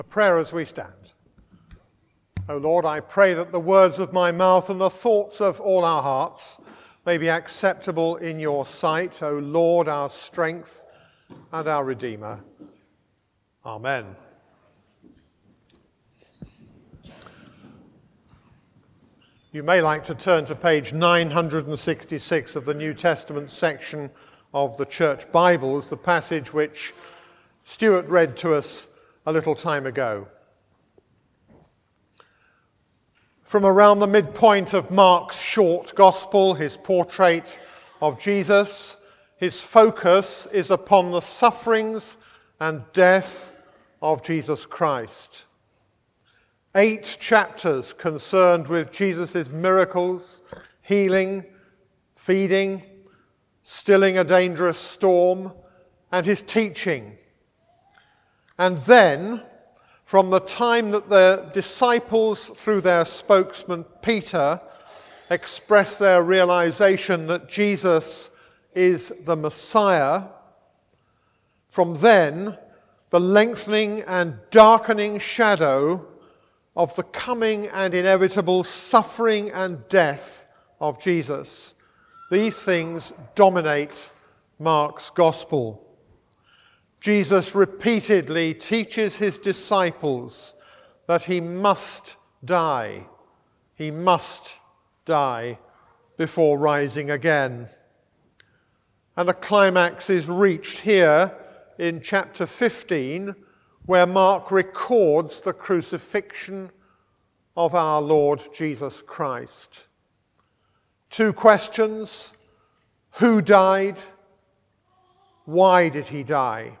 A prayer as we stand. O Lord, I pray that the words of my mouth and the thoughts of all our hearts may be acceptable in your sight, O Lord, our strength and our Redeemer. Amen. You may like to turn to page 966 of the New Testament section of the Church Bibles, the passage which Stuart read to us a little time ago. From around the midpoint of Mark's short gospel, his portrait of Jesus, his focus is upon the sufferings and death of Jesus Christ. 8 chapters concerned with Jesus' miracles, healing, feeding, stilling a dangerous storm, and his teaching. And then, from the time that the disciples, through their spokesman Peter, express their realization that Jesus is the Messiah, from then, the lengthening and darkening shadow of the coming and inevitable suffering and death of Jesus. These things dominate Mark's gospel. Jesus repeatedly teaches his disciples that he must die. He must die before rising again. And a climax is reached here in chapter 15, where Mark records the crucifixion of our Lord Jesus Christ. 2 questions: who died? Why did he die?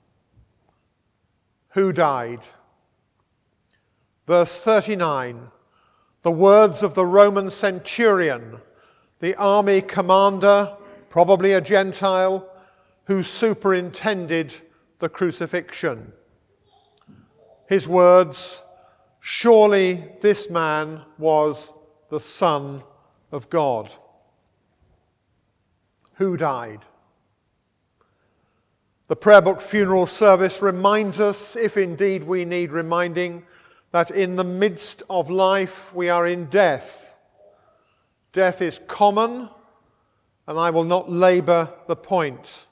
Who died? Verse 39, the words of the Roman centurion, the army commander, probably a Gentile, who superintended the crucifixion. His words, surely this man was the Son of God. Who died? The prayer book funeral service reminds us, if indeed we need reminding, that in the midst of life we are in death. Death is common, and I will not labour the point.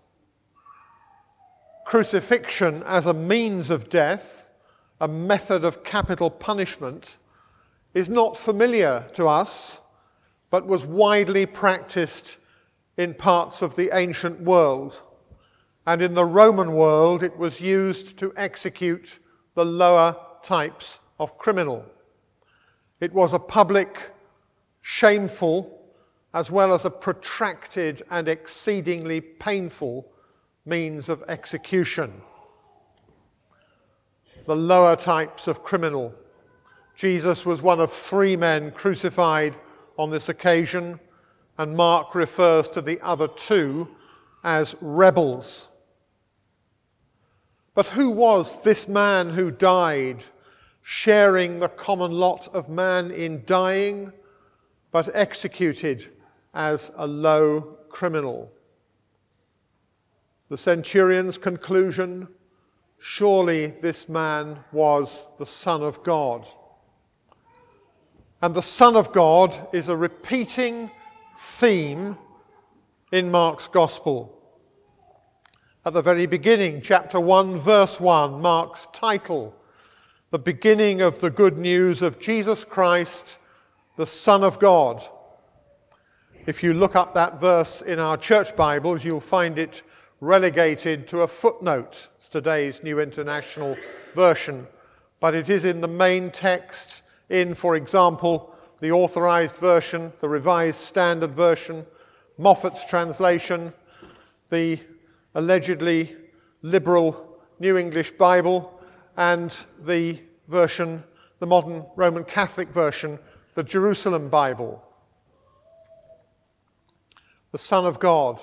Crucifixion as a means of death, a method of capital punishment, is not familiar to us, but was widely practiced in parts of the ancient world. And in the Roman world, it was used to execute the lower types of criminal. It was a public, shameful, as well as a protracted and exceedingly painful means of execution. The lower types of criminal. Jesus was one of 3 men crucified on this occasion, and Mark refers to the other 2 as rebels. But who was this man who died, sharing the common lot of man in dying, but executed as a low criminal? The centurion's conclusion, surely this man was the Son of God. And the Son of God is a repeating theme in Mark's Gospel. At the very beginning, chapter 1, verse 1, Mark's title, the beginning of the good news of Jesus Christ, the Son of God. If you look up that verse in our church Bibles, you'll find it relegated to a footnote. It's today's New International Version, but it is in the main text in, for example, the Authorized Version, the Revised Standard Version, Moffat's translation, the allegedly liberal New English Bible, and the version, the modern Roman Catholic version, the Jerusalem Bible. The Son of God,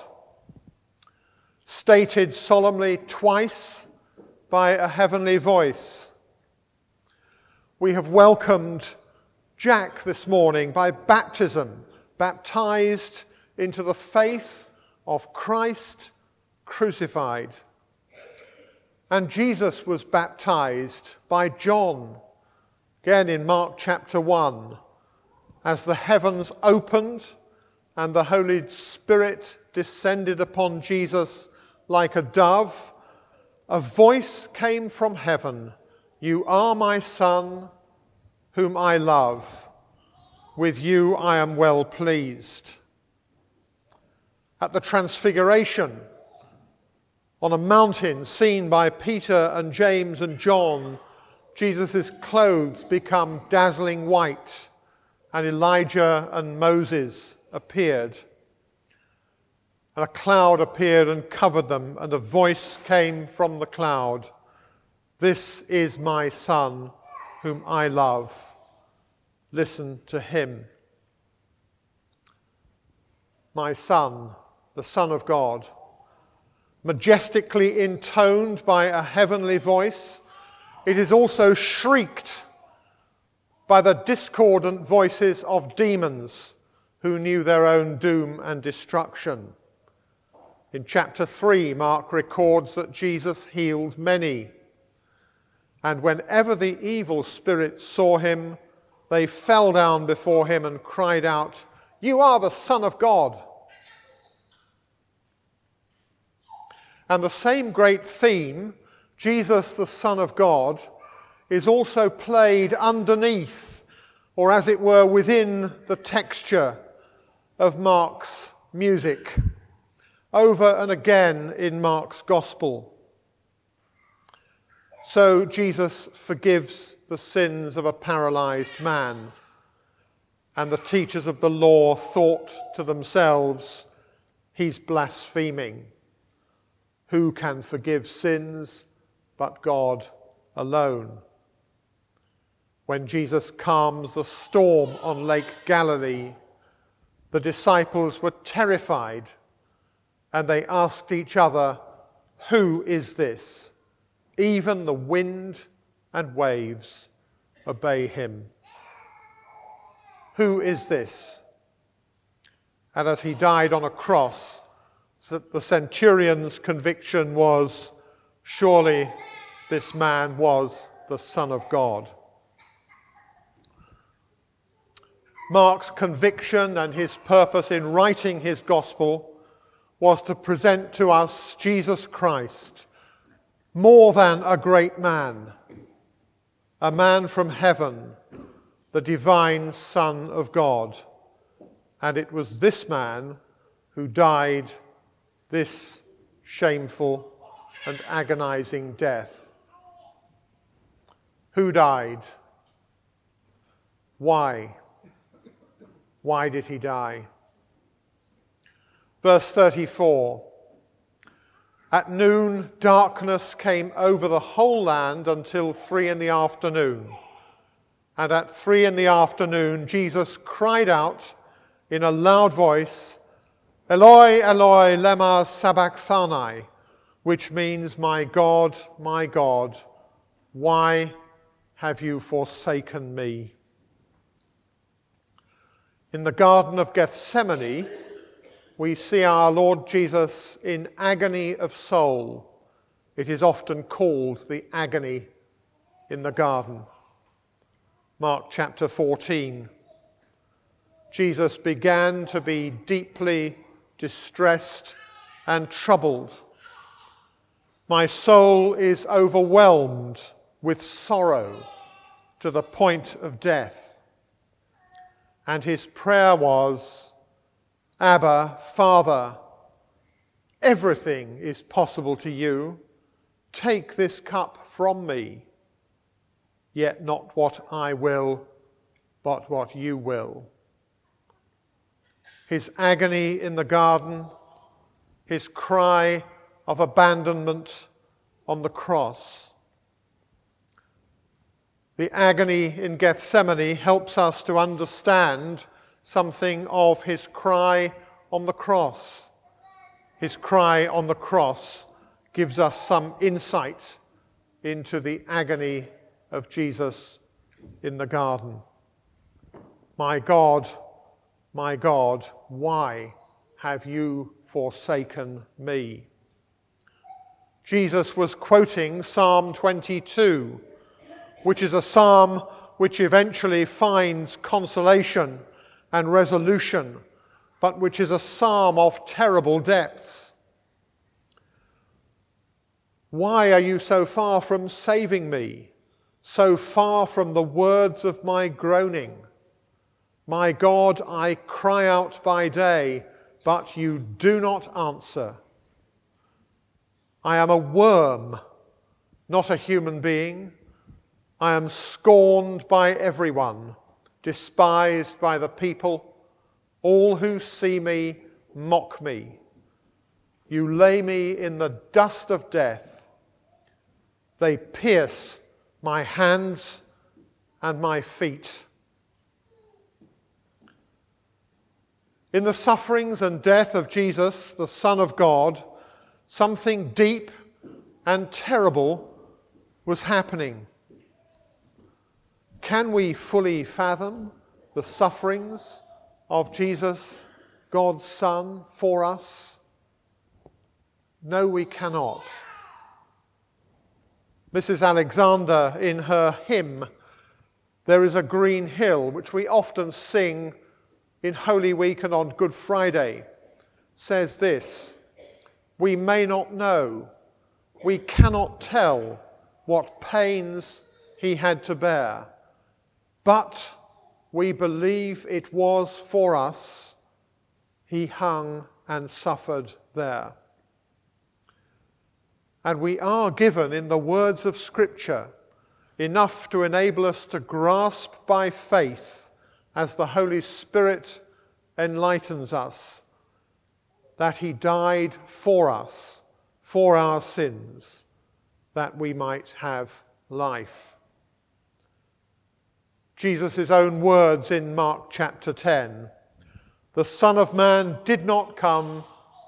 stated solemnly twice by a heavenly voice. We have welcomed Jack this morning by baptism, baptized into the faith of Christ crucified. And Jesus was baptized by John, again in Mark chapter 1, as the heavens opened and the Holy Spirit descended upon Jesus like a dove. A voice came from heaven, "You are my Son, whom I love. With you I am well pleased." At the Transfiguration, on a mountain seen by Peter and James and John, Jesus' clothes become dazzling white, and Elijah and Moses appeared. And a cloud appeared and covered them, and a voice came from the cloud, "This is my Son, whom I love. Listen to him." My Son, the Son of God, majestically intoned by a heavenly voice, it is also shrieked by the discordant voices of demons who knew their own doom and destruction. In chapter 3, Mark records that Jesus healed many, and whenever the evil spirits saw him, they fell down before him and cried out, "You are the Son of God." And the same great theme, Jesus the Son of God, is also played underneath, or as it were within the texture of Mark's music, over and again in Mark's Gospel. So Jesus forgives the sins of a paralyzed man, and the teachers of the law thought to themselves, "He's blaspheming. Who can forgive sins but God alone?" When Jesus calms the storm on Lake Galilee, the disciples were terrified, and they asked each other, "Who is this? Even the wind and waves obey him." Who is this? And as he died on a cross, the centurion's conviction was, surely this man was the Son of God. Mark's conviction and his purpose in writing his gospel was to present to us Jesus Christ, more than a great man, a man from heaven, the divine Son of God. And it was this man who died this shameful and agonizing death. Who died? Why? Why did he die? Verse 34. At noon, darkness came over the whole land until 3 p.m. And at 3 p.m, Jesus cried out in a loud voice, "Eloi, Eloi, lema sabachthani," which means, my God, why have you forsaken me?" In the Garden of Gethsemane, we see our Lord Jesus in agony of soul. It is often called the agony in the garden. Mark chapter 14. Jesus began to be deeply distressed and troubled. "My soul is overwhelmed with sorrow to the point of death." And his prayer was, "Abba, Father, everything is possible to you. Take this cup from me. Yet not what I will, but what you will." His agony in the garden, his cry of abandonment on the cross. The agony in Gethsemane helps us to understand something of his cry on the cross. His cry on the cross gives us some insight into the agony of Jesus in the garden. My God, why have you forsaken me?" Jesus was quoting Psalm 22, which is a psalm which eventually finds consolation and resolution, but which is a psalm of terrible depths. Why are you so far from saving me, so far from the words of my groaning? My God, I cry out by day, but you do not answer. I am a worm, not a human being. I am scorned by everyone, despised by the people. All who see me mock me. You lay me in the dust of death. They pierce my hands and my feet. In the sufferings and death of Jesus, the Son of God, something deep and terrible was happening. Can we fully fathom the sufferings of Jesus, God's Son, for us? No, we cannot. Mrs. Alexander, in her hymn, "There is a Green Hill," which we often sing in Holy Week and on Good Friday, says this: "We may not know, we cannot tell what pains he had to bear, but we believe it was for us he hung and suffered there." And we are given in the words of Scripture enough to enable us to grasp by faith, as the Holy Spirit enlightens us, that he died for us, for our sins, that we might have life. Jesus' own words in Mark chapter 10, "The Son of Man did not come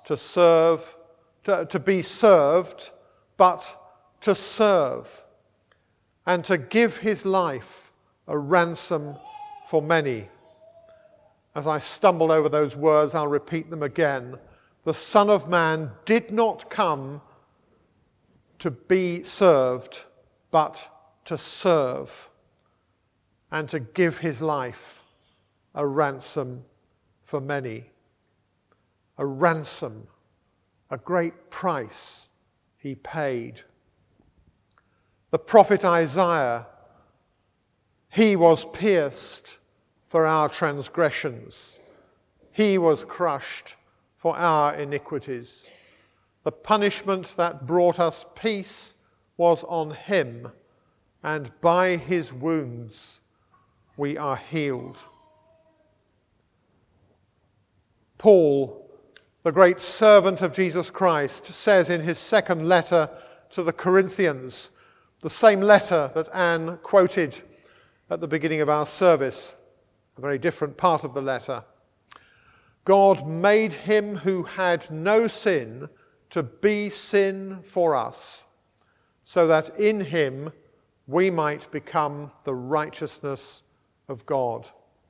to be served, but to serve, and to give his life a ransom for many." As I stumble over those words, I'll repeat them again. The Son of Man did not come to be served, but to serve, and to give his life a ransom for many. A ransom, a great price he paid. The prophet Isaiah, "He was pierced for our transgressions. He was crushed for our iniquities. The punishment that brought us peace was on him, and by his wounds we are healed." Paul, the great servant of Jesus Christ, says in his second letter to the Corinthians, the same letter that Anne quoted at the beginning of our service, a very different part of the letter, "God made him who had no sin to be sin for us, so that in him we might become the righteousness of God."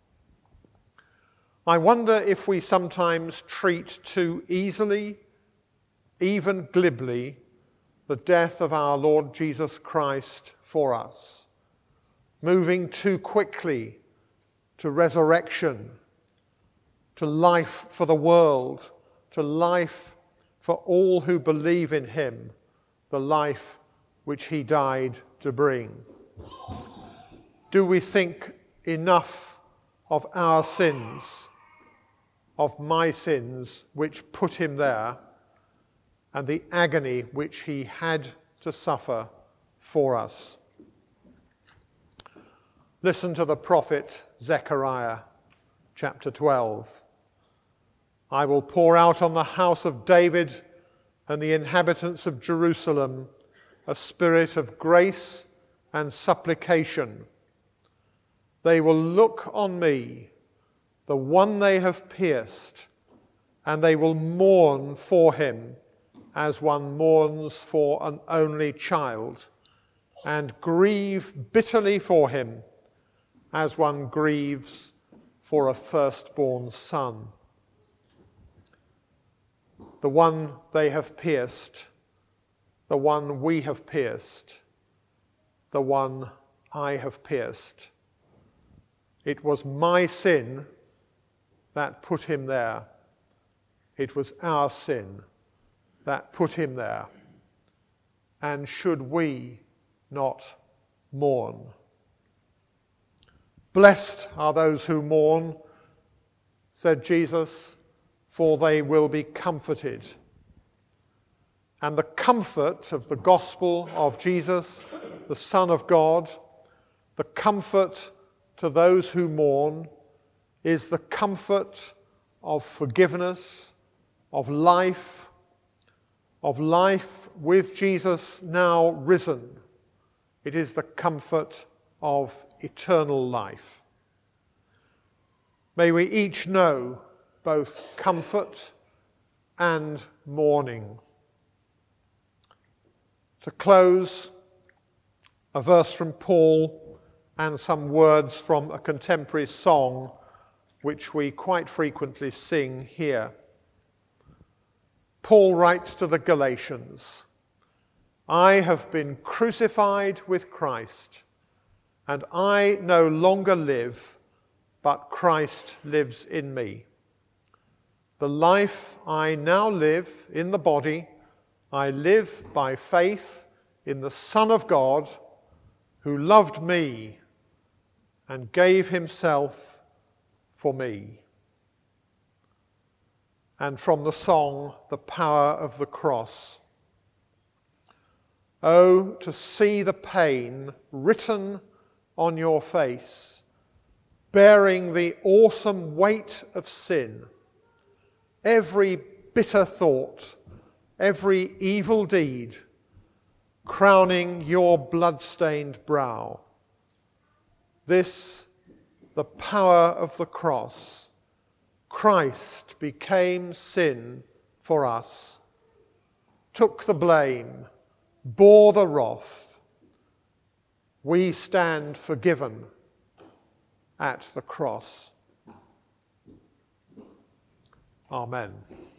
I wonder if we sometimes treat too easily, even glibly, the death of our Lord Jesus Christ for us, moving too quickly to resurrection, to life for the world, to life for all who believe in him, the life which he died to bring. Do we think enough of our sins, of my sins, which put him there, and the agony which he had to suffer for us? Listen to the prophet Zechariah, chapter 12. "I will pour out on the house of David and the inhabitants of Jerusalem a spirit of grace and supplication. They will look on me, the one they have pierced, and they will mourn for him as one mourns for an only child, and grieve bitterly for him as one grieves for a firstborn son. The one they have pierced, the one we have pierced, the one I have pierced. It was my sin that put him there. It was our sin that put him there. And should we not mourn? Blessed are those who mourn, said Jesus, for they will be comforted. And the comfort of the gospel of Jesus, the Son of God, the comfort to those who mourn, is the comfort of forgiveness, of life with Jesus now risen. It is the comfort of eternal life. May we each know both comfort and mourning. To close, a verse from Paul and some words from a contemporary song which we quite frequently sing here. Paul writes to the Galatians, "I have been crucified with Christ, and I no longer live, but Christ lives in me. The life I now live in the body, I live by faith in the Son of God, who loved me and gave himself for me." And from the song, "The Power of the Cross." Oh, to see the pain written on your face, bearing the awesome weight of sin, every bitter thought, every evil deed, crowning your blood-stained brow. This, the power of the cross. Christ became sin for us, took the blame, bore the wrath. We stand forgiven at the cross. Amen.